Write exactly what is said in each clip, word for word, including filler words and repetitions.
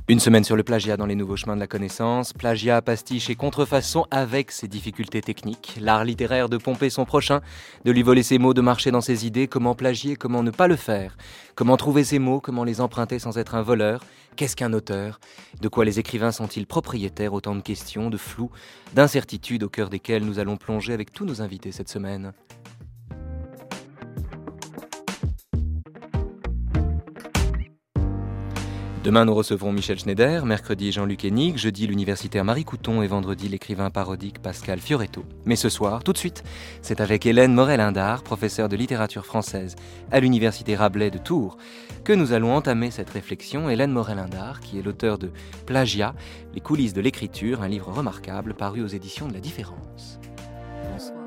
Une semaine sur le plagiat dans les nouveaux chemins de la connaissance. Plagiat, pastiche et contrefaçon avec ses difficultés techniques. L'art littéraire de pomper son prochain, de lui voler ses mots, de marcher dans ses idées. Comment plagier, comment ne pas le faire. Comment trouver ses mots, comment les emprunter sans être un voleur. Qu'est-ce qu'un auteur? De quoi les écrivains sont-ils propriétaires? Autant de questions, de flou, d'incertitudes au cœur desquelles nous allons plonger avec tous nos invités cette semaine. Demain, nous recevrons Michel Schneider, mercredi Jean-Luc Hennig, jeudi l'universitaire Marie Couton et vendredi l'écrivain parodique Pascal Fioretto. Mais ce soir, tout de suite, c'est avec Hélène Morel-Indard, professeure de littérature française à l'université Rabelais de Tours, que nous allons entamer cette réflexion. Hélène Morel-Indard, qui est l'auteur de Plagiat, les coulisses de l'écriture, un livre remarquable paru aux éditions de La Différence. Bonsoir.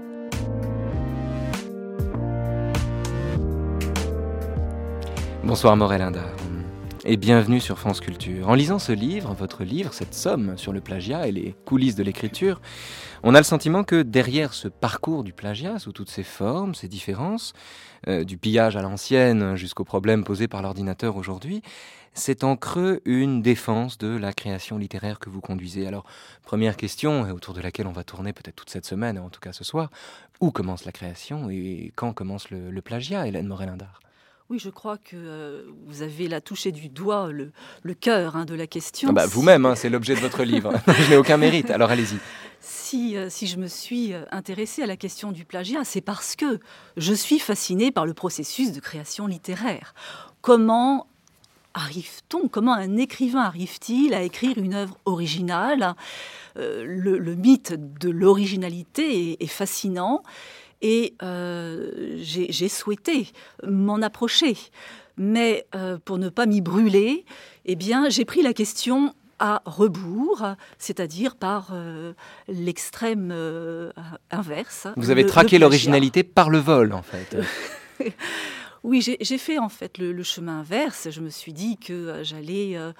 Bonsoir Morel-Indard. Et bienvenue sur France Culture. En lisant ce livre, votre livre, cette somme sur le plagiat et les coulisses de l'écriture, on a le sentiment que derrière ce parcours du plagiat, sous toutes ses formes, ses différences, euh, du pillage à l'ancienne jusqu'aux problèmes posés par l'ordinateur aujourd'hui, c'est en creux une défense de la création littéraire que vous conduisez. Alors, première question, autour de laquelle on va tourner peut-être toute cette semaine, en tout cas ce soir, où commence la création et quand commence le, le plagiat, Hélène Morel-Indard? Oui, je crois que euh, vous avez là touché du doigt le, le cœur hein, de la question. Ah bah, si... Vous-même, hein, c'est l'objet de votre livre. Je n'ai aucun mérite, alors allez-y. Si, euh, si je me suis intéressée à la question du plagiat, c'est parce que je suis fascinée par le processus de création littéraire. Comment arrive-t-on, comment un écrivain arrive-t-il à écrire une œuvre originale? euh, le, le mythe de l'originalité est, est fascinant. Et euh, j'ai, j'ai souhaité m'en approcher. Mais euh, pour ne pas m'y brûler, eh bien, j'ai pris la question à rebours, c'est-à-dire par euh, l'extrême euh, inverse. Vous avez le, traqué le l'originalité par le vol, en fait. Oui, j'ai, j'ai fait en fait le, le chemin inverse. Je me suis dit que euh, j'allais euh,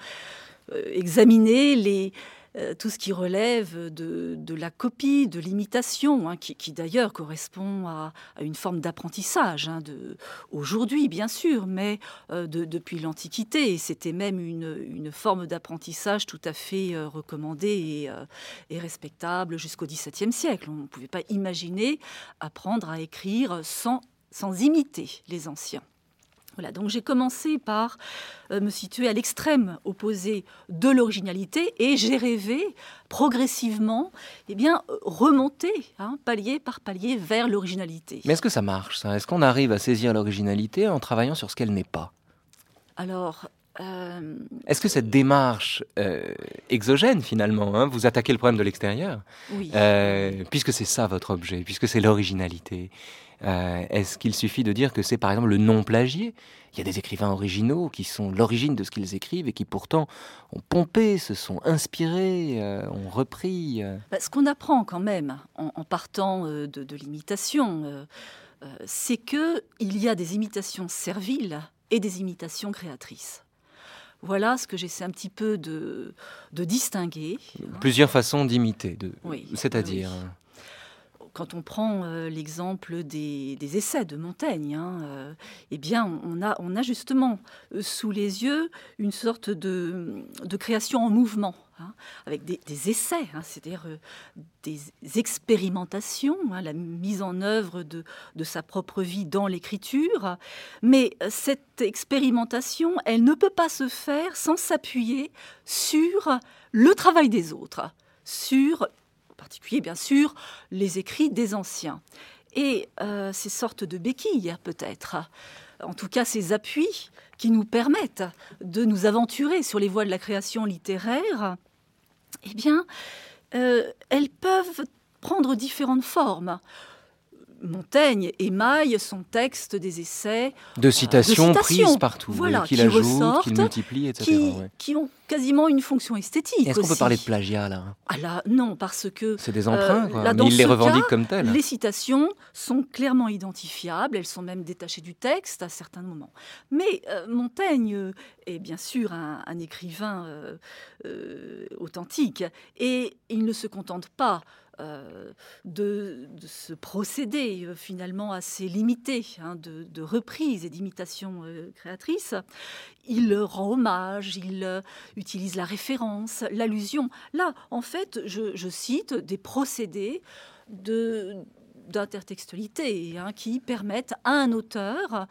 examiner les... tout ce qui relève de, de la copie, de l'imitation, hein, qui, qui d'ailleurs correspond à, à une forme d'apprentissage, hein, de, aujourd'hui bien sûr, mais euh, de, depuis l'Antiquité. C'était même une, une forme d'apprentissage tout à fait euh, recommandée et, euh, et respectable jusqu'au XVIIe siècle. On ne pouvait pas imaginer apprendre à écrire sans, sans imiter les anciens. Voilà, donc j'ai commencé par euh, me situer à l'extrême opposé de l'originalité et j'ai rêvé progressivement eh bien, remonter hein, palier par palier vers l'originalité. Mais est-ce que ça marche, ça? Est-ce qu'on arrive à saisir l'originalité en travaillant sur ce qu'elle n'est pas? Alors... Euh... Est-ce que cette démarche euh, exogène, finalement, hein, vous attaquez le problème de l'extérieur, oui. euh, puisque c'est ça votre objet, puisque c'est l'originalité, euh, est-ce qu'il suffit de dire que c'est par exemple le non-plagié? Il y a des écrivains originaux qui sont l'origine de ce qu'ils écrivent et qui pourtant ont pompé, se sont inspirés, euh, ont repris. Euh... Bah, ce qu'on apprend quand même en, en partant euh, de, de l'imitation, euh, euh, c'est qu'il y a des imitations serviles et des imitations créatrices. Voilà ce que j'essaie un petit peu de, de distinguer. Plusieurs façons d'imiter, de... oui, c'est-à-dire... Oui. Quand on prend euh, l'exemple des, des essais de Montaigne, hein, euh, eh bien, on a, on a justement euh, sous les yeux une sorte de, de création en mouvement, hein, avec des, des essais, hein, c'est-à-dire euh, des expérimentations, hein, la mise en œuvre de, de sa propre vie dans l'écriture. Mais cette expérimentation, elle ne peut pas se faire sans s'appuyer sur le travail des autres, sur... en particulier, bien sûr, les écrits des anciens. Et euh, ces sortes de béquilles, peut-être, en tout cas ces appuis qui nous permettent de nous aventurer sur les voies de la création littéraire, eh bien, euh, elles peuvent prendre différentes formes. Montaigne émaille son texte des essais de citations, euh, de citations prises partout, voilà, qu'il qui ajoute, ressortent, qu'il multiplie, et cetera. Qui, ouais. qui ont quasiment une fonction esthétique. Est-ce qu'on aussi. peut parler de plagiat là? Ah là, non, parce que... C'est des emprunts, euh, quoi. Là, Mais il les revendique cas, comme tels. Les citations sont clairement identifiables, elles sont même détachées du texte à certains moments. Mais euh, Montaigne euh, est bien sûr un, un écrivain euh, euh, authentique, et il ne se contente pas euh, de, de ce procédé euh, finalement assez limité hein, de, de reprise et d'imitation euh, créatrice. Il rend hommage, il euh, utilise la référence, l'allusion. Là, en fait, je, je cite des procédés de, d'intertextualité hein, qui permettent à un auteur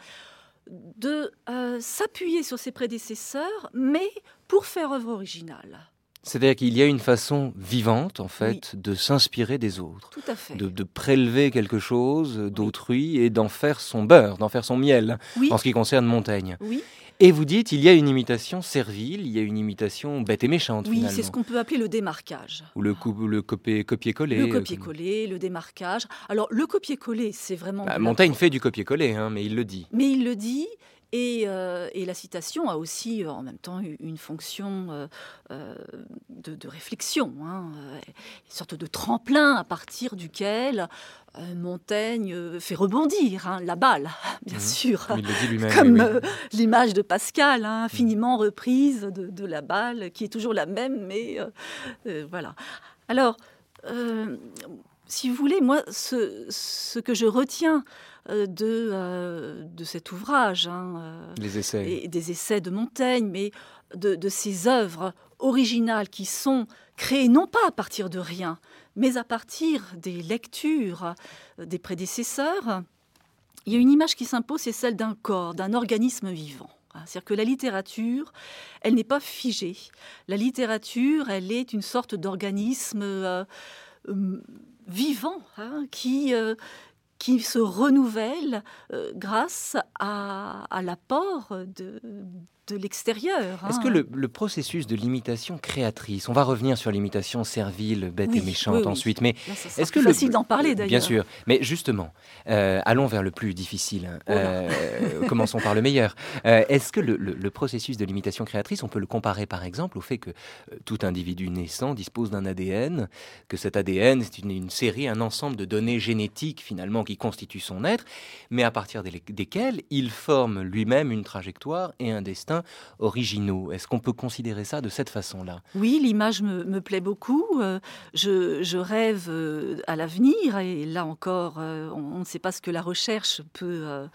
de euh, s'appuyer sur ses prédécesseurs, mais pour faire œuvre originale. C'est-à-dire qu'il y a une façon vivante, en fait, Oui. de s'inspirer des autres, Tout à fait. de, de prélever quelque chose d'autrui et d'en faire son beurre, d'en faire son miel, Oui. en ce qui concerne Montaigne. Oui. Et vous dites, il y a une imitation servile, il y a une imitation bête et méchante, Oui, finalement. c'est ce qu'on peut appeler le démarquage. Ou le, coup, le copier, copier-coller. Le copier-coller, le démarquage. Alors, le copier-coller, c'est vraiment... Bah, Montaigne la... fait du copier-coller, hein, mais il le dit. Mais il le dit... Et, euh, et la citation a aussi euh, en même temps une fonction euh, euh, de, de réflexion, hein, euh, une sorte de tremplin à partir duquel euh, Montaigne euh, fait rebondir hein, la balle, bien mmh. sûr, il le dit lui-même, comme oui. euh, l'image de Pascal, hein, infiniment mmh. reprise de, de la balle, qui est toujours la même, mais euh, euh, voilà. Alors, euh, si vous voulez, moi, ce, ce que je retiens De, euh, de cet ouvrage, hein, euh, les essais. Et des essais de Montaigne, mais de, de ces œuvres originales qui sont créées non pas à partir de rien, mais à partir des lectures des prédécesseurs. Il y a une image qui s'impose, c'est celle d'un corps, d'un organisme vivant. C'est-à-dire que la littérature, elle n'est pas figée. La littérature, elle est une sorte d'organisme euh, euh, vivant, hein, qui... Euh, qui se renouvelle euh, grâce à, à l'apport de, de l'extérieur. Hein. Est-ce que le, le processus de l'imitation créatrice, on va revenir sur l'imitation servile, bête oui, et méchante oui, oui. ensuite, mais là, ça est-ce que plus le, facile d'en parler d'ailleurs. Bien sûr, mais justement, euh, allons vers le plus difficile. Hein. Euh, commençons par le meilleur. Euh, est-ce que le, le, le processus de l'imitation créatrice, on peut le comparer par exemple au fait que euh, tout individu naissant dispose d'un A D N, que cet A D N c'est une, une série, un ensemble de données génétiques finalement qui constituent son être, mais à partir des, desquelles il forme lui-même une trajectoire et un destin originaux. Est-ce qu'on peut considérer ça de cette façon-là ? Oui, l'image me, me plaît beaucoup. Euh, je, je rêve euh, à l'avenir et là encore, euh, on, on ne sait pas ce que la recherche peut... Euh,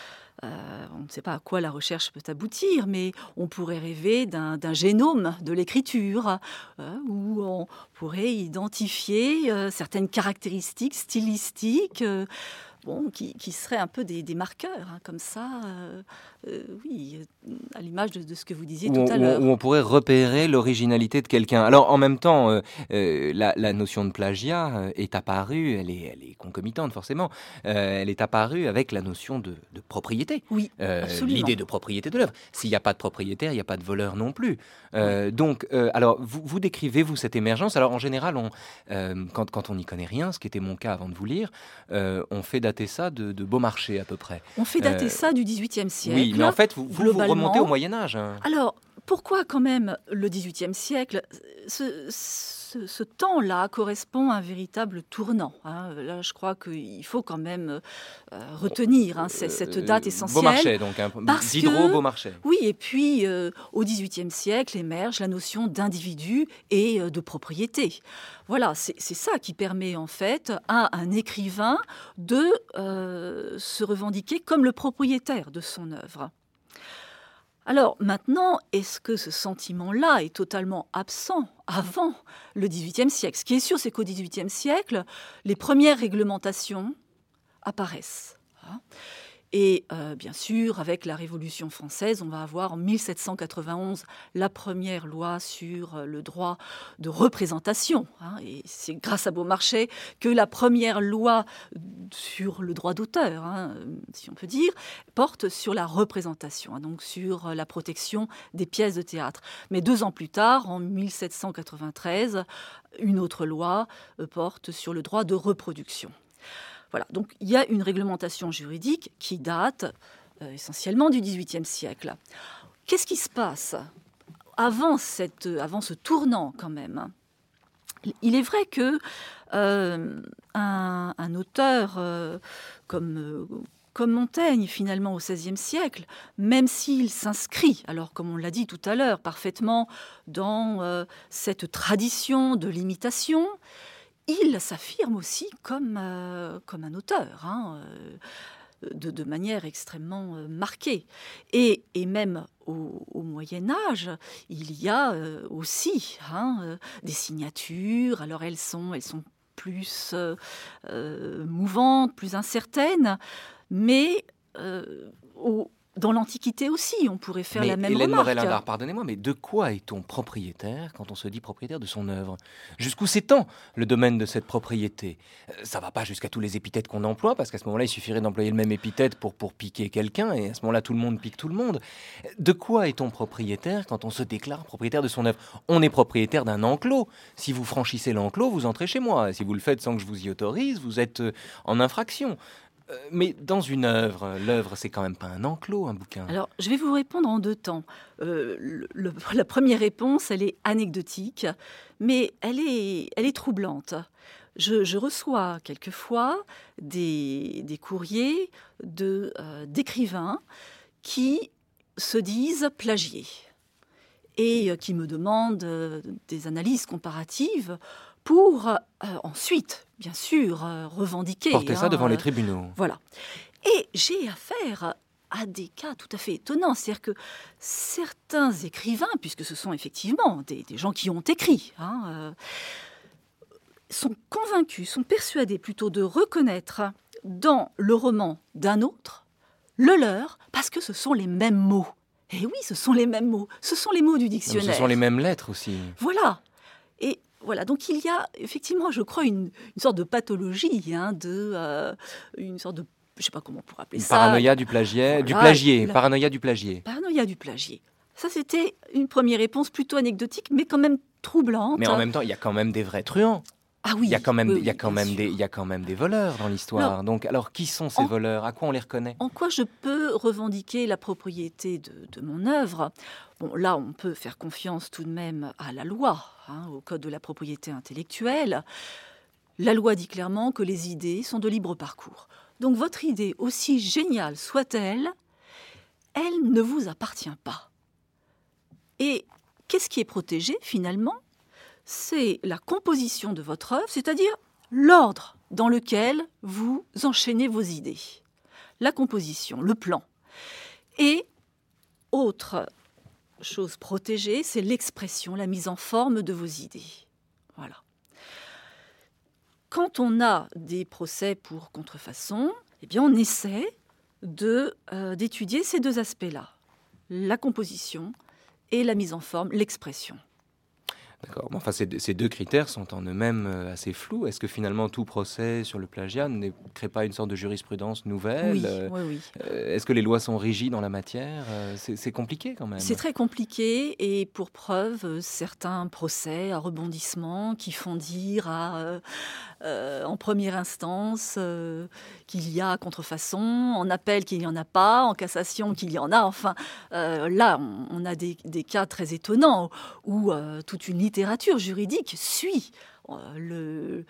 euh, on ne sait pas à quoi la recherche peut aboutir, mais on pourrait rêver d'un, d'un génome de l'écriture euh, où on pourrait identifier euh, certaines caractéristiques stylistiques euh, Bon, qui, qui seraient un peu des, des marqueurs, hein, comme ça, euh, euh, oui, à l'image de, de ce que vous disiez où tout on, à l'heure. Où on pourrait repérer l'originalité de quelqu'un. Alors, en même temps, euh, euh, la, la notion de plagiat est apparue, elle est, elle est concomitante forcément, euh, elle est apparue avec la notion de, de propriété. Oui, euh, absolument. L'idée de propriété de l'œuvre. S'il n'y a pas de propriétaire, il n'y a pas de voleur non plus. Euh, oui. Donc, euh, alors, vous, vous décrivez, vous, cette émergence. Alors, en général, on, euh, quand, quand on n'y connaît rien, ce qui était mon cas avant de vous lire, euh, on fait dater ça de, de Beaumarchais à peu près. On fait dater euh, ça du dixhuitième siècle. Oui, mais en fait, vous, vous, vous remontez au Moyen-Âge. Hein. Alors, pourquoi quand même le dixhuitième siècle ce, ce, ce temps-là correspond à un véritable tournant. Hein. Là, je crois qu'il faut quand même euh, retenir hein, c'est, cette date essentielle. Beaumarchais, donc, hein, Diderot, Beaumarchais. Oui, et puis euh, au dixhuitième siècle émerge la notion d'individu et euh, de propriété. Voilà, c'est, c'est ça qui permet en fait à un écrivain de euh, se revendiquer comme le propriétaire de son œuvre. Alors maintenant, est-ce que ce sentiment-là est totalement absent avant le dixhuitième siècle ? Ce qui est sûr, c'est qu'au dixhuitième siècle, les premières réglementations apparaissent. Et euh, bien sûr, avec la Révolution française, on va avoir en mille sept cent quatre-vingt-onze la première loi sur le droit de représentation. Hein, et c'est grâce à Beaumarchais que la première loi sur le droit d'auteur, hein, si on peut dire, porte sur la représentation, hein, donc sur la protection des pièces de théâtre. Mais deux ans plus tard, en mille sept cent quatre-vingt-treize, une autre loi porte sur le droit de reproduction. Voilà, donc il y a une réglementation juridique qui date euh, essentiellement du dixhuitième siècle. Qu'est-ce qui se passe avant, cette, avant ce tournant quand même ? Il est vrai que euh, un, un auteur euh, comme, euh, comme Montaigne, finalement, au seizième siècle, même s'il s'inscrit, alors comme on l'a dit tout à l'heure, parfaitement dans euh, cette tradition de l'imitation, il s'affirme aussi comme, euh, comme un auteur, hein, euh, de, de manière extrêmement euh, marquée. Et, et même au, au Moyen-Âge, il y a euh, aussi hein, euh, des signatures. Alors elles sont, elles sont plus euh, euh, mouvantes, plus incertaines, mais euh, au, dans l'Antiquité aussi, on pourrait faire mais la même Hélène remarque. Morel-Indard, pardonnez-moi, mais de quoi est-on propriétaire quand on se dit propriétaire de son œuvre? Jusqu'où s'étend le domaine de cette propriété? Euh, Ça ne va pas jusqu'à tous les épithètes qu'on emploie, parce qu'à ce moment-là, il suffirait d'employer le même épithète pour, pour piquer quelqu'un, et à ce moment-là, tout le monde pique tout le monde. De quoi est-on propriétaire quand on se déclare propriétaire de son œuvre? On est propriétaire d'un enclos. Si vous franchissez l'enclos, vous entrez chez moi. Si vous le faites sans que je vous y autorise, vous êtes euh, en infraction. Euh, Mais dans une œuvre, l'œuvre, c'est quand même pas un enclos, un bouquin. Alors, je vais vous répondre en deux temps. Euh, le- le- la première réponse, elle est anecdotique, mais elle est, elle est troublante. Je, je reçois quelquefois des, des courriers de, euh, d'écrivains qui se disent plagiés et euh, qui me demandent euh, des analyses comparatives pour euh, ensuite, bien sûr, euh, revendiquer. Portez ça hein, devant les euh, tribunaux. voilà. Et j'ai affaire à des cas tout à fait étonnants. C'est-à-dire que certains écrivains, puisque ce sont effectivement des, des gens qui ont écrit, hein, euh, sont convaincus, sont persuadés plutôt de reconnaître dans le roman d'un autre le leur, parce que ce sont les mêmes mots. Et oui, ce sont les mêmes mots. Ce sont les mots du Donc, dictionnaire. ce sont les mêmes lettres aussi. Voilà. Et voilà, donc il y a effectivement, je crois, une, une sorte de pathologie, hein, de, euh, une sorte de, je ne sais pas comment on pourrait appeler Une ça. paranoïa du plagiat, du Voilà, plagier, la- paranoïa du plagier. Paranoïa du plagier. Ça, c'était une première réponse plutôt anecdotique, mais quand même troublante. Mais en même temps, il y a quand même des vrais truands. Ah oui, Il y a quand même, oui, il y a oui, quand bien même des, sûr. il y a quand même des voleurs dans l'histoire. Alors, Donc, alors, qui sont ces en- voleurs? À quoi on les reconnaît? En quoi je peux revendiquer la propriété de, de mon œuvre? Bon, là, on peut faire confiance tout de même à la loi, hein, au Code de la propriété intellectuelle. La loi dit clairement que les idées sont de libre parcours. Donc votre idée, aussi géniale soit-elle, elle ne vous appartient pas. Et qu'est-ce qui est protégé finalement? C'est la composition de votre œuvre, c'est-à-dire l'ordre dans lequel vous enchaînez vos idées. La composition, le plan. Et autre chose protégée, c'est l'expression, la mise en forme de vos idées. Voilà. Quand on a des procès pour contrefaçon, eh bien on essaie de, euh, d'étudier ces deux aspects-là, la composition et la mise en forme, l'expression. D'accord. Bon, enfin, ces, deux- ces deux critères sont en eux-mêmes euh, assez flous. Est-ce que finalement tout procès sur le plagiat ne crée pas une sorte de jurisprudence nouvelle? Oui, Euh, oui, oui. euh, Est-ce que les lois sont rigides en la matière? Euh, c'est, c'est compliqué quand même. C'est très compliqué et pour preuve, euh, certains procès à rebondissement qui font dire à, euh, euh, en première instance euh, qu'il y a contrefaçon, en appel qu'il n'y en a pas, en cassation qu'il y en a. Enfin, euh, là, on, on a des, des cas très étonnants où euh, toute une littérature juridique suit euh, le,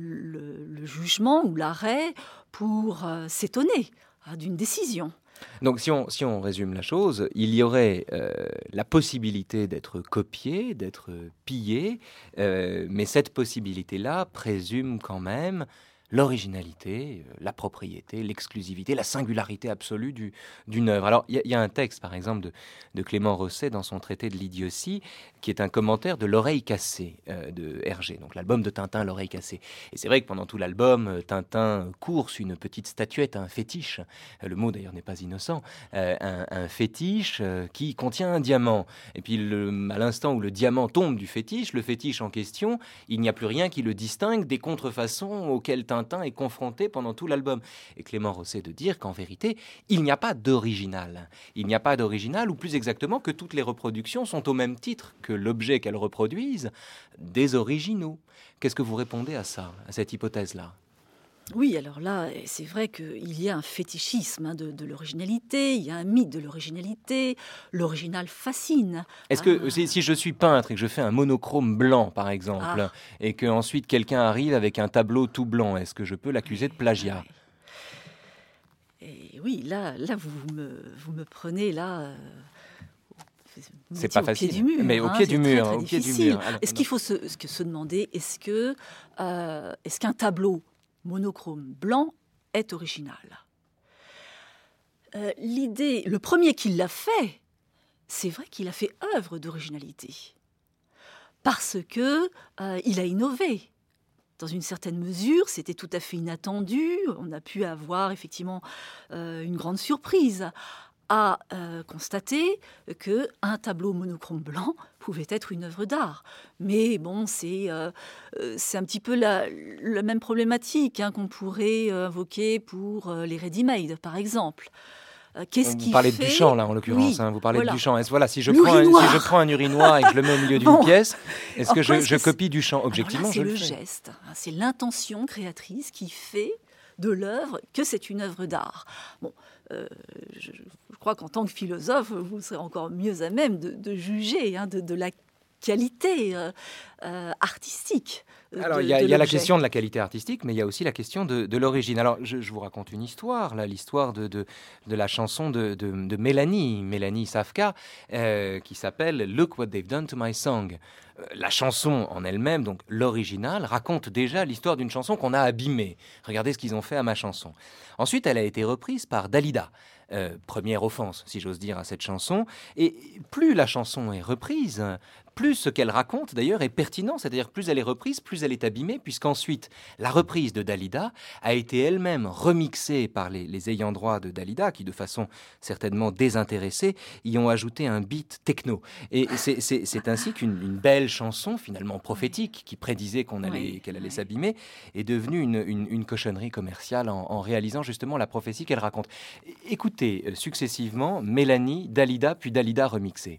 le- le jugement ou l'arrêt pour euh, s'étonner hein, d'une décision. Donc, si on, si on résume la chose, il y aurait euh, la possibilité d'être copié, d'être pillé, euh, mais cette possibilité-là présume quand même l'originalité, euh, la propriété, l'exclusivité, la singularité absolue du, d'une œuvre. Alors, il y, a- il y a un texte, par exemple, de, de Clément Rosset dans son traité de l'idiotie, qui est un commentaire de L'Oreille cassée euh, de Hergé, donc l'album de Tintin, L'Oreille cassée. Et c'est vrai que pendant tout l'album, euh, Tintin course une petite statuette, un fétiche, euh, le mot d'ailleurs n'est pas innocent, euh, un, un fétiche euh, qui contient un diamant. Et puis le- à l'instant où le diamant tombe du fétiche, le fétiche en question, il n'y a plus rien qui le distingue des contrefaçons auxquelles Tintin est confronté pendant tout l'album. Et Clément Rosset de dire qu'en vérité, il n'y a pas d'original. Il n'y a pas d'original, ou plus exactement que toutes les reproductions sont au même titre que l'objet qu'elles reproduisent, des originaux. Qu'est-ce que vous répondez à ça, à cette hypothèse-là? Oui, alors là, c'est vrai qu'il y a un fétichisme hein, de, de l'originalité, il y a un mythe de l'originalité, l'original fascine. Est-ce que Ah. si, si je suis peintre et que je fais un monochrome blanc, par exemple, Ah. et que ensuite quelqu'un arrive avec un tableau tout blanc, est-ce que je peux l'accuser de plagiat? Et oui, là, là vous, me, vous me prenez là, euh, c'est pas facile. Au pied du mur, mais au hein, pied du mur, très, très au pied difficile. du mur. Alors, est-ce qu'il faut se, se demander, est-ce que euh, est-ce qu'un tableau monochrome blanc est original? euh, L'idée, le premier qui l'a fait, c'est vrai qu'il a fait œuvre d'originalité, parce que euh, il a innové. Dans une certaine mesure, c'était tout à fait inattendu. On a pu avoir effectivement euh, une grande surprise à euh, constater qu'un tableau monochrome blanc pouvait être une œuvre d'art. Mais bon, c'est, euh, c'est un petit peu la, la même problématique hein, qu'on pourrait invoquer pour euh, les ready-made, par exemple. Euh, qu'est-ce vous qui parlez fait... de Duchamp, là, en l'occurrence. Oui, hein, vous parlez voilà. de Duchamp. Est-ce, voilà, si je, prends un, si je prends un urinoir et que je le mets au milieu d'une bon. pièce, est-ce Alors, que je, est-ce je que copie Duchamp? Objectivement, là, je c'est le, le fais. geste, hein, c'est l'intention créatrice qui fait de l'œuvre que c'est une œuvre d'art. Bon, euh, je, je crois qu'en tant que philosophe, vous serez encore mieux à même de, de juger hein, de, de la qualité euh, euh, artistique. Alors, il y a, y a la question de la qualité artistique, mais il y a aussi la question de, de l'origine. Alors, je, je vous raconte une histoire, là, l'histoire de, de, de la chanson de, de, de Mélanie, Mélanie Safka, euh, qui s'appelle « Look what they've done to my song ». La chanson en elle-même, donc l'original, raconte déjà l'histoire d'une chanson qu'on a abîmée. Regardez ce qu'ils ont fait à ma chanson. Ensuite, elle a été reprise par Dalida. Euh, première offense, si j'ose dire, à cette chanson. Et plus la chanson est reprise, plus ce qu'elle raconte, d'ailleurs, est pertinent. C'est-à-dire, plus elle est reprise, plus elle est abîmée, puisqu'ensuite, la reprise de Dalida a été elle-même remixée par les, les ayants droit de Dalida, qui, de façon certainement désintéressée, y ont ajouté un beat techno. Et c'est, c'est, c'est ainsi qu'une une belle chanson, finalement prophétique, qui prédisait qu'on allait, oui, qu'elle allait oui. s'abîmer, est devenue une, une, une cochonnerie commerciale en, en réalisant justement la prophétie qu'elle raconte. Écoutez successivement Mélanie, Dalida, puis Dalida remixée.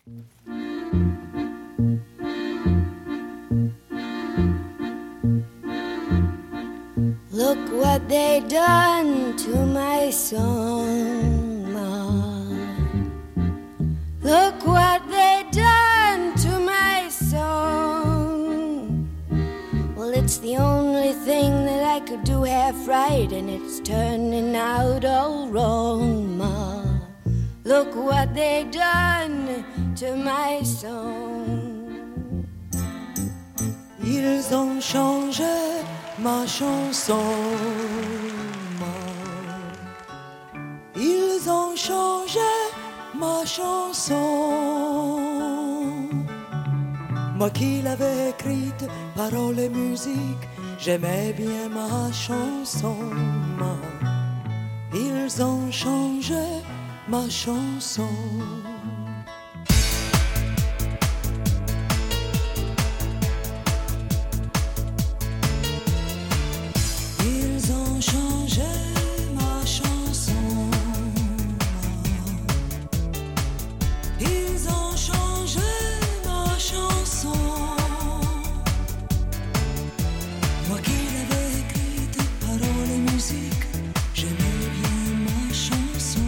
Look what they done to my song, Mom. Look what they done to my song. Well, it's the only thing that I could do half right, and it's turning out all wrong, Ma. Look what they done to my song. Ils ont changé ma chanson, Ma. Ils ont changé ma chanson. Moi qui l'avais écrite, paroles et musique, j'aimais bien ma chanson, Ma. Ils ont changé ma chanson. Ils ont changé ma chanson. Ils ont changé ma chanson. Moi qui l'avais écrite, paroles et musique, j'aimais bien ma chanson.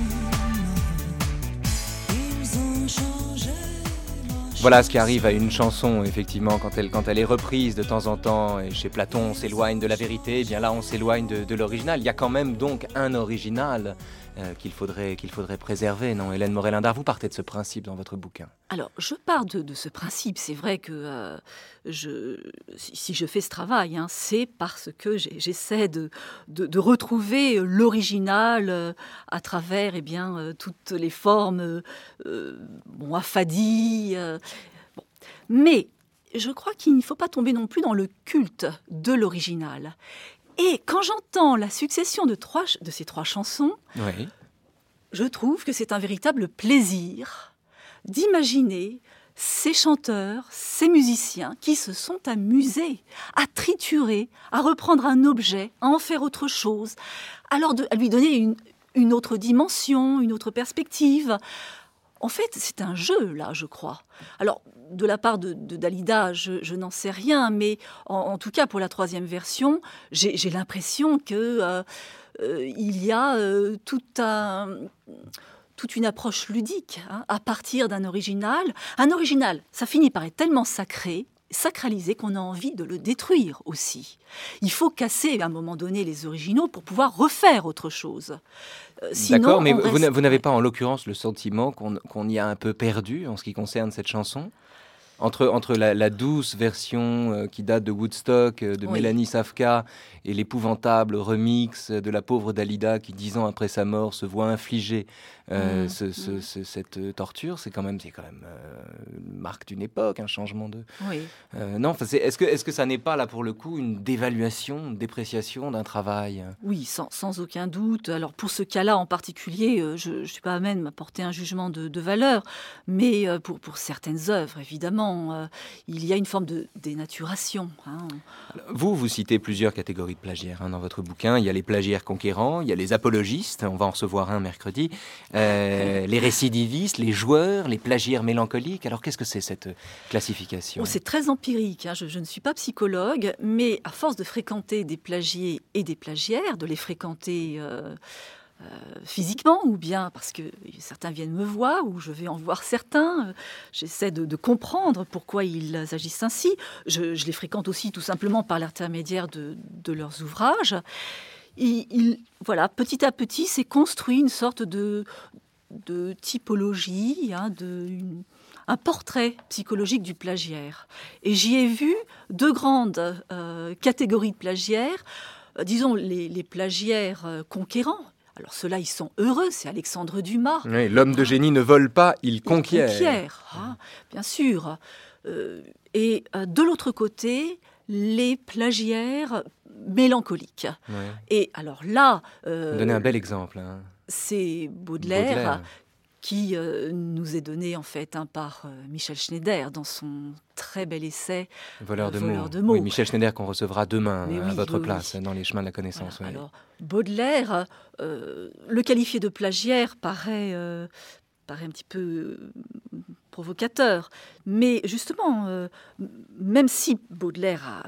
Ils ont changé ma chanson. Voilà ce qui arrive à une chanson, effectivement, quand elle, quand elle est reprise de temps en temps. Et chez Platon, on s'éloigne de la vérité. Et bien là, on s'éloigne de, de l'original. Il y a quand même donc un original euh, qu'il faudrait, qu'il faudrait préserver, non, Hélène Morel-Lindart, vous partez de ce principe dans votre bouquin. Alors, je pars de, de ce principe. C'est vrai que euh, je, si, si je fais ce travail, hein, c'est parce que j'ai, j'essaie de, de, de retrouver l'original euh, à travers eh bien, euh, toutes les formes euh, bon, affadies. Euh, bon. Mais je crois qu'il ne faut pas tomber non plus dans le culte de l'original. Et quand j'entends la succession de, trois, de ces trois chansons, oui. je trouve que c'est un véritable plaisir d'imaginer ces chanteurs, ces musiciens qui se sont amusés à triturer, à reprendre un objet, à en faire autre chose, alors de, à lui donner une, une autre dimension, une autre perspective. En fait, c'est un jeu, là, je crois. Alors, de la part de, de Dalida, je, je n'en sais rien, mais en, en tout cas, pour la troisième version, j'ai, j'ai l'impression qu'il euh, euh, y a euh, tout un, toute une approche ludique hein, à partir d'un original. Un original, ça finit par être tellement sacré sacralisé qu'on a envie de le détruire aussi. Il faut casser à un moment donné les originaux pour pouvoir refaire autre chose. Euh, sinon, D'accord, mais on vous, reste- n'a- vous n'avez pas en l'occurrence le sentiment qu'on qu'on y a un peu perdu en ce qui concerne cette chanson ? Entre, entre la, la douce version euh, qui date de Woodstock, euh, de Oui. Mélanie Safka, et l'épouvantable remix de la pauvre Dalida qui, dix ans après sa mort, se voit infliger euh, Mmh, ce- ce- mmh. ce- cette euh, torture, c'est quand même, c'est quand même euh, une marque d'une époque, un changement de... Oui. Euh, non, enfin, c'est- est-ce que, est-ce que ça n'est pas, là, pour le coup, une dévaluation, une dépréciation d'un travail ? Oui, sans, sans aucun doute. Alors pour ce cas-là en particulier, euh, je ne suis pas amène à m'apporter un jugement de, de valeur, mais euh, pour, pour certaines œuvres, évidemment, euh, il y a une forme de dénaturation. hein. Vous, vous citez plusieurs catégories de plagiaires hein, dans votre bouquin. Il y a les plagiaires conquérants, il y a les apologistes, on va en recevoir un mercredi, euh, les récidivistes, les joueurs, les plagiaires mélancoliques. Alors qu'est-ce que c'est cette classification ? Oh, c'est très empirique, hein. je, je ne suis pas psychologue, mais à force de fréquenter des plagiés et des plagiaires, de les fréquenter euh, euh, physiquement ou bien parce que certains viennent me voir ou je vais en voir certains, euh, j'essaie de, de comprendre pourquoi ils agissent ainsi. Je, je les fréquente aussi tout simplement par l'intermédiaire de, de leurs ouvrages. Il, il- voilà, petit à petit, s'est construit une sorte de, de typologie, hein, de, une- un portrait psychologique du plagiaire. Et j'y ai vu deux grandes euh, catégories de plagiaires. Euh, disons, les, les plagiaires euh, conquérants. Alors ceux-là, ils sont heureux, c'est Alexandre Dumas. Oui, l'homme de génie ne vole pas, il Il conquiert. conquiert, hein, bien sûr. Euh, et euh, de l'autre côté, les plagiaires mélancoliques. Ouais. Et alors là, euh, Vous donnez un bel exemple. hein. c'est Baudelaire, Baudelaire. qui euh, nous est donné en fait hein, par euh, Michel Schneider dans son très bel essai. Voleur de, Voleur mots. de mots. Oui, Michel Schneider qu'on recevra demain Mais à oui, votre oui, place oui. dans les chemins de la connaissance. Voilà. oui. Alors Baudelaire, euh, le qualifier de plagiaire paraît, euh, paraît un petit peu euh, provocateur, mais justement, euh, même si Baudelaire a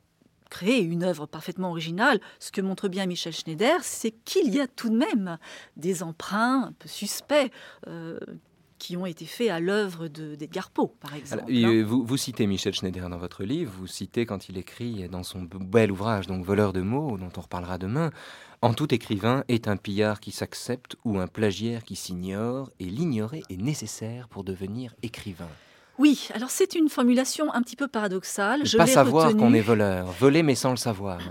créé une œuvre parfaitement originale, ce que montre bien Michel Schneider, c'est qu'il y a tout de même des emprunts un peu suspects euh, qui ont été faits à l'œuvre de- d'Edgar Poe, par exemple. Alors, et, hein. euh, vous, vous citez Michel Schneider dans votre livre, vous citez quand il écrit dans son b- bel ouvrage, donc Voleur de mots, dont on reparlera demain, « En tout écrivain est un pillard qui s'accepte ou un plagiaire qui s'ignore, et l'ignorer est nécessaire pour devenir écrivain. » Oui, alors c'est une formulation un petit peu paradoxale. Ne Je pas l'ai savoir retenue. qu'on est voleur, voler mais sans le savoir.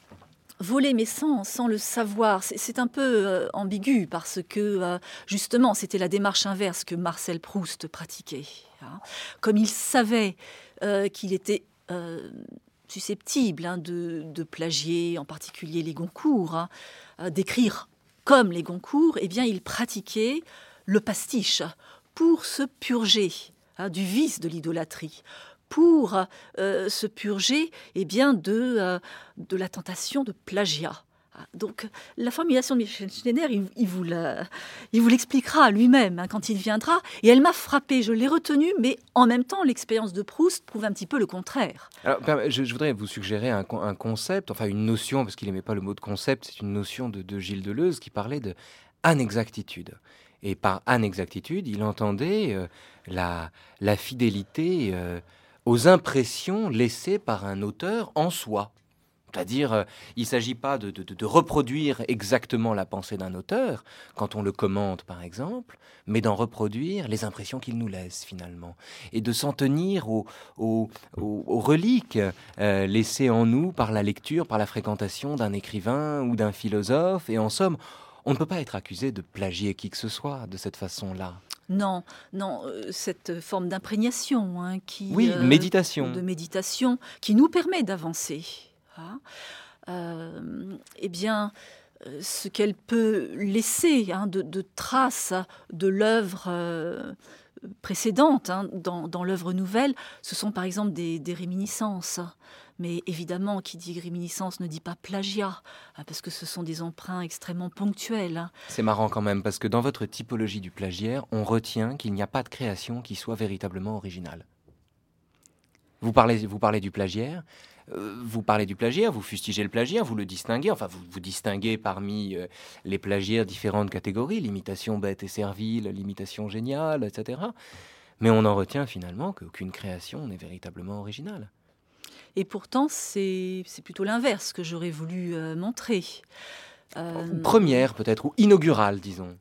Voler mais sans, sans le savoir, c'est, c'est un peu euh, ambigu parce que euh, justement c'était la démarche inverse que Marcel Proust pratiquait. hein. Comme il savait euh, qu'il était euh, susceptible hein, de, de plagier, en particulier les Goncourt, hein, euh, d'écrire comme les Goncourt, eh bien il pratiquait le pastiche pour se purger hein, du vice de l'idolâtrie, pour euh, se purger eh bien, de, euh, de la tentation de plagiat. Ah, Donc, la formulation de Michel Schneider, il, il vous, la- il vous l'expliquera lui-même hein, quand il viendra. Et elle m'a frappée, je l'ai retenue, mais en même temps, l'expérience de Proust prouve un petit peu le contraire. Alors, perm- je, je voudrais vous suggérer un, con- un concept, enfin une notion, parce qu'il n'aimait pas le mot de concept, c'est une notion de, de Gilles Deleuze qui parlait de anexactitude. Et par anexactitude, il entendait euh, la, la fidélité euh, aux impressions laissées par un auteur en soi. C'est-à-dire, euh, il ne s'agit pas de, de- de reproduire exactement la pensée d'un auteur, quand on le commente par exemple, mais d'en reproduire les impressions qu'il nous laisse finalement. Et de s'en tenir aux, aux- aux- aux reliques euh, laissées en nous par la lecture, par la fréquentation d'un écrivain ou d'un philosophe. Et en somme, on ne peut pas être accusé de plagier qui que ce soit de cette façon-là. Non, non, euh, cette forme d'imprégnation hein, qui, Oui, euh, méditation. de méditation qui nous permet d'avancer. hein. Euh, eh bien, euh, ce qu'elle peut laisser hein, de, de traces de l'œuvre euh, précédente hein, dans, dans l'œuvre nouvelle, ce sont par exemple des, des réminiscences. Mais évidemment, qui dit réminiscence ne dit pas plagiat, hein, parce que ce sont des emprunts extrêmement ponctuels. hein. C'est marrant quand même, parce que dans votre typologie du plagiaire, on retient qu'il n'y a pas de création qui soit véritablement originale. Vous parlez, vous parlez du plagiaire, euh, vous parlez du plagiaire, vous fustigez le plagiaire, vous le distinguez, enfin vous, vous distinguez parmi euh, les plagiaires différentes catégories, l'imitation bête et servile, l'imitation géniale, et cetera. mais on en retient finalement qu'aucune création n'est véritablement originale. Et pourtant, c'est, c'est plutôt l'inverse que j'aurais voulu euh, montrer. Euh... Première peut-être, ou inaugurale, disons.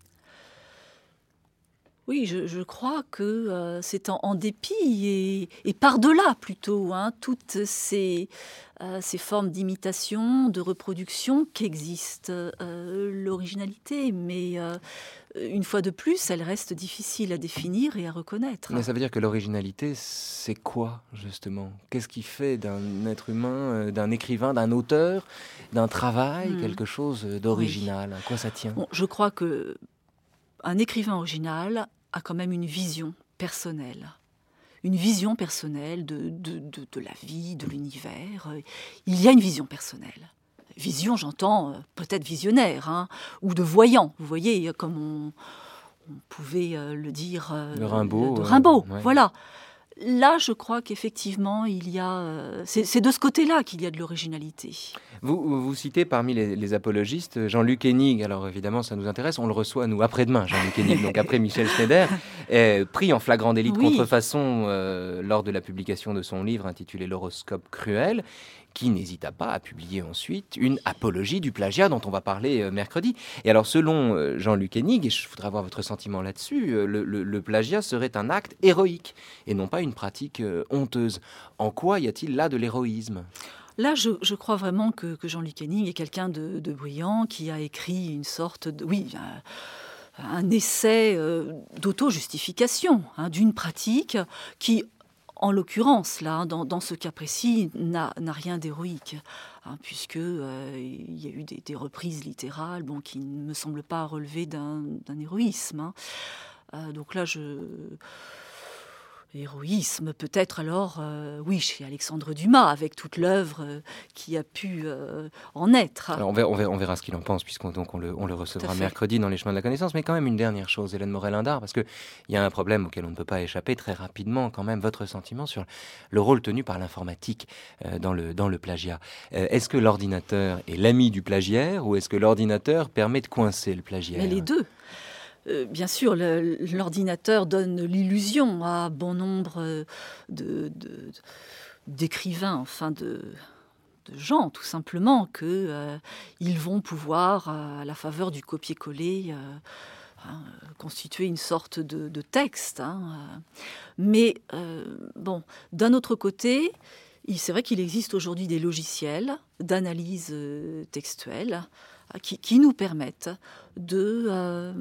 Oui, je, je crois que euh, c'est en, en dépit et, et par-delà plutôt, hein, toutes ces, euh, ces formes d'imitation, de reproduction qu'existe euh, l'originalité. Mais euh, une fois de plus, elle reste difficile à définir et à reconnaître. Mais ça veut dire que l'originalité, c'est quoi, justement ? Qu'est-ce qui fait d'un être humain, d'un écrivain, d'un auteur, d'un travail, mmh. quelque chose d'original ? Oui. À quoi ça tient ? Bon, je crois que un écrivain original a quand même une vision personnelle. Une vision personnelle de, de, de, de la vie, de l'univers. Il y a une vision personnelle. Vision, j'entends, peut-être visionnaire, hein, ou de voyant. Vous voyez, comme on, on pouvait le dire de Rimbaud. De Rimbaud, euh, ouais. Voilà. Là, je crois qu'effectivement, il y a. Euh, c'est, c'est de ce côté-là qu'il y a de l'originalité. Vous, vous citez parmi les, les apologistes Jean-Luc Hennig. Alors évidemment, ça nous intéresse. On le reçoit, nous, après-demain, Jean-Luc Hennig, donc après Michel Schneider, est pris en flagrant délit de oui. contrefaçon euh, lors de la publication de son livre intitulé L'horoscope cruel, qui n'hésita pas à publier ensuite une apologie du plagiat dont on va parler euh, mercredi. Et alors, selon euh, Jean-Luc Hennig, et je voudrais avoir votre sentiment là-dessus, euh, le, le, le plagiat serait un acte héroïque et non pas une pratique euh, honteuse. En quoi y a-t-il là de l'héroïsme ? Là, je, je crois vraiment que, que Jean-Luc Hennig est quelqu'un de, de brillant, qui a écrit une sorte de... Oui, un, un essai euh, d'auto-justification hein, d'une pratique qui... En l'occurrence, là, dans, dans ce cas précis, n'a, n'a rien d'héroïque, hein, puisque euh, il y a eu des, des reprises littérales, bon, qui ne me semblent pas relever d'un, d'un héroïsme. Hein. Euh, donc là, je héroïsme, peut-être alors, euh, oui, chez Alexandre Dumas, avec toute l'œuvre euh, qui a pu euh, en être. Alors on, verra, on, verra, on verra ce qu'il en pense, puisqu'on donc on le, on le recevra mercredi dans les chemins de la connaissance. Mais quand même une dernière chose, Hélène Morel-Indard, parce qu'il y a un problème auquel on ne peut pas échapper très rapidement, quand même, votre sentiment sur le rôle tenu par l'informatique euh, dans, le, dans le plagiat. Euh, est-ce que l'ordinateur est l'ami du plagiaire, ou est-ce que l'ordinateur permet de coincer le plagiaire ? Mais les deux. Euh, bien sûr, le, l'ordinateur donne l'illusion à bon nombre de, de, d'écrivains, enfin de, de gens, tout simplement, qu'ils euh, vont pouvoir, à la faveur du copier-coller, euh, hein, constituer une sorte de, de texte. Hein. Mais, euh, bon, d'un autre côté, il, c'est vrai qu'il existe aujourd'hui des logiciels d'analyse euh, textuelle qui, qui nous permettent de... Euh,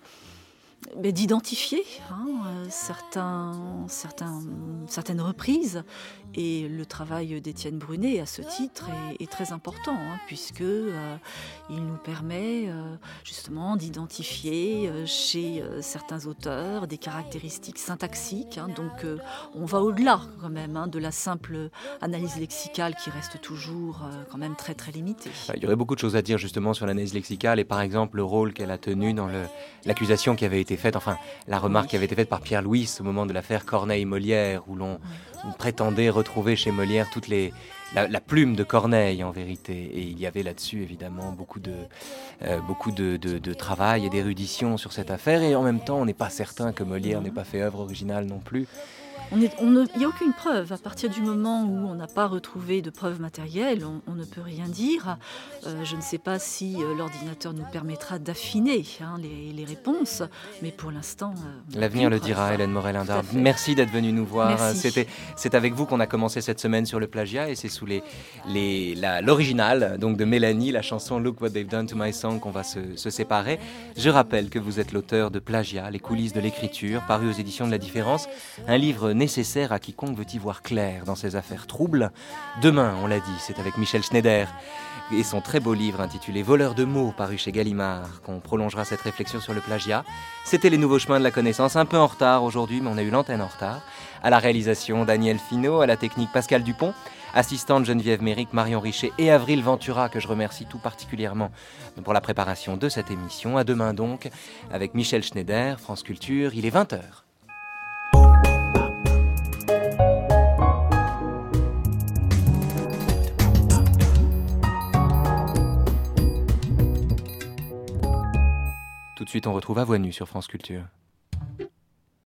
Mais d'identifier hein, certains, certains, certaines reprises. Et le travail d'Étienne Brunet, à ce titre, est, est très important, hein, puisque euh, il nous permet euh, justement d'identifier euh, chez euh, certains auteurs des caractéristiques syntaxiques. Hein, donc euh, on va au-delà quand même hein, de la simple analyse lexicale qui reste toujours euh, quand même très très limitée. Il y aurait beaucoup de choses à dire justement sur l'analyse lexicale et par exemple le rôle qu'elle a tenu dans le, l'accusation qui avait été faite, enfin la remarque oui. qui avait été faite par Pierre Louis au moment de l'affaire Corneille-Molière, où l'on oui. prétendait retrouver chez Molière toutes les, la, la plume de Corneille en vérité. Et il y avait là-dessus évidemment beaucoup de, euh, beaucoup de, de, de travail et d'érudition sur cette affaire. Et en même temps, on n'est pas certain que Molière n'ait pas fait œuvre originale non plus. Il n'y a aucune preuve. À partir du moment où on n'a pas retrouvé de preuves matérielles, on, on ne peut rien dire. Euh, je ne sais pas si euh, l'ordinateur nous permettra d'affiner hein, les, les réponses, mais pour l'instant... Euh, L'avenir le dira, Hélène Morel-Indard. Merci d'être venue nous voir. C'était, c'est avec vous qu'on a commencé cette semaine sur le plagiat, et c'est sous les, les, la, l'original donc de Mélanie, la chanson « Look What They've Done to My Song » qu'on va se, se séparer. Je rappelle que vous êtes l'auteur de Plagiat, les coulisses de l'écriture, paru aux éditions de La Différence, un livre nécessaire à quiconque veut y voir clair dans ces affaires troubles. Demain, on l'a dit, c'est avec Michel Schneider et son très beau livre intitulé Voleurs de mots, paru chez Gallimard, qu'on prolongera cette réflexion sur le plagiat. C'était les nouveaux chemins de la connaissance, un peu en retard aujourd'hui, mais on a eu l'antenne en retard. À la réalisation, Daniel Finot, à la technique, Pascal Dupont, assistante Geneviève Méric, Marion Richer et Avril Ventura, que je remercie tout particulièrement pour la préparation de cette émission. À demain donc, avec Michel Schneider, France Culture, il est vingt heures. Tout de suite, on retrouve À Voix Nue sur France Culture.